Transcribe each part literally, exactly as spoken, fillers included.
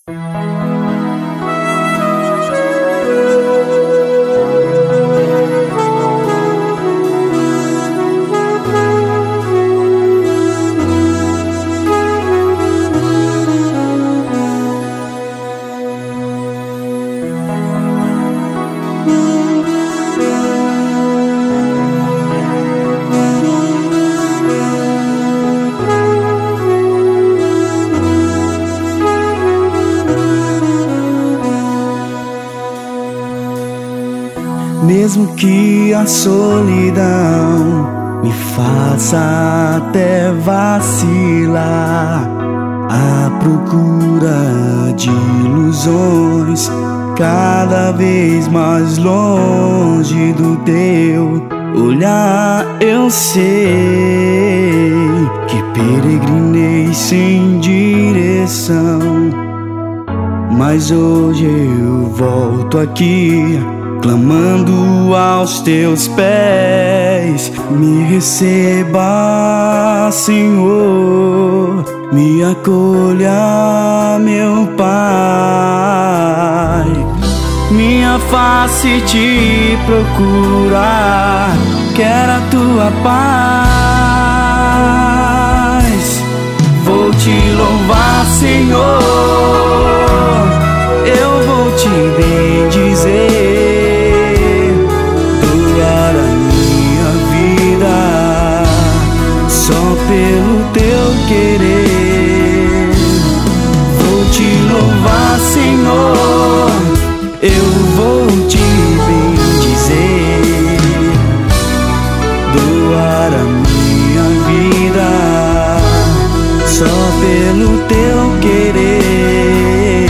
Mesmo que a solidão me faça até vacilar, à procura de ilusões, cada vez mais longe do teu olhar, eu sei que peregrinei sem direção, mas hoje eu volto aqui, clamando aos teus pés. Me receba, Senhor, me acolha, meu Pai. Minha face te procura, quero a tua paz. Vou te louvar, Senhor, eu vou te bendizer, pelo teu querer. Vou te louvar, Senhor, eu vou te bendizer, doar a minha vida só pelo teu querer.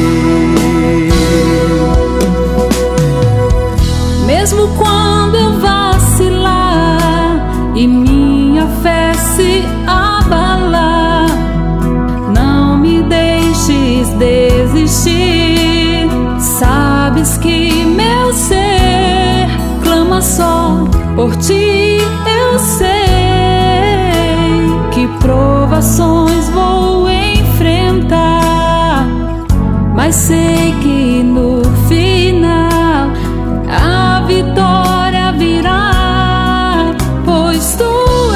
Mesmo quando eu vacilar e minha fé se abalar, não me deixes desistir. Sabes que meu ser clama só por ti. Eu sei que provações vou enfrentar, mas sei que no final a vitória virá, pois tu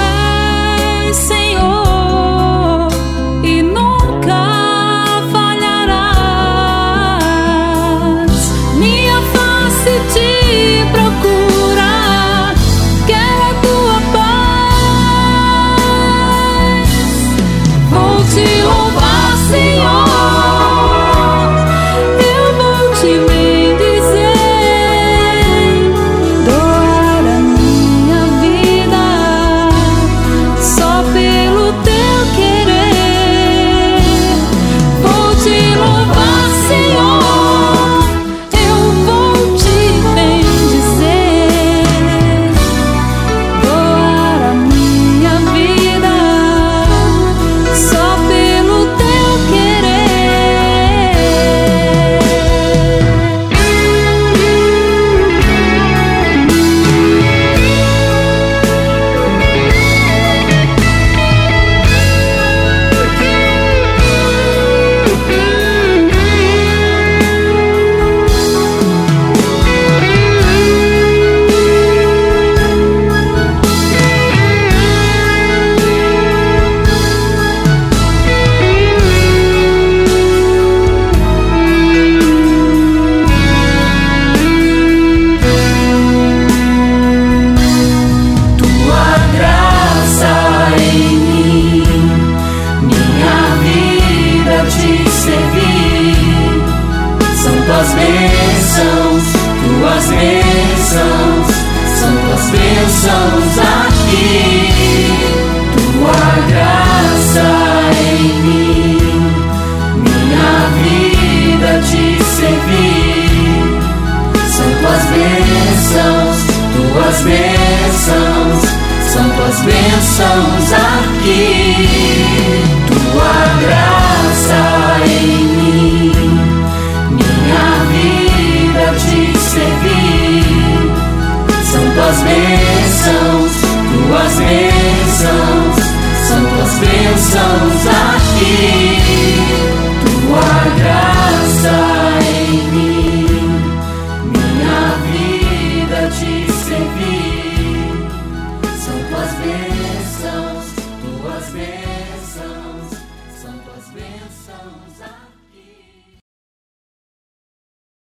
bênçãos aqui, tua graça em mim, minha vida te servir. São tuas bênçãos, tuas bênçãos, são tuas bênçãos aqui, tua graça em mim, minha vida te servir. São tuas bênçãos, tuas bênçãos, são tuas bênçãos aqui, tua graça. bênçãos, tuas bênçãos, são tuas bênçãos aqui.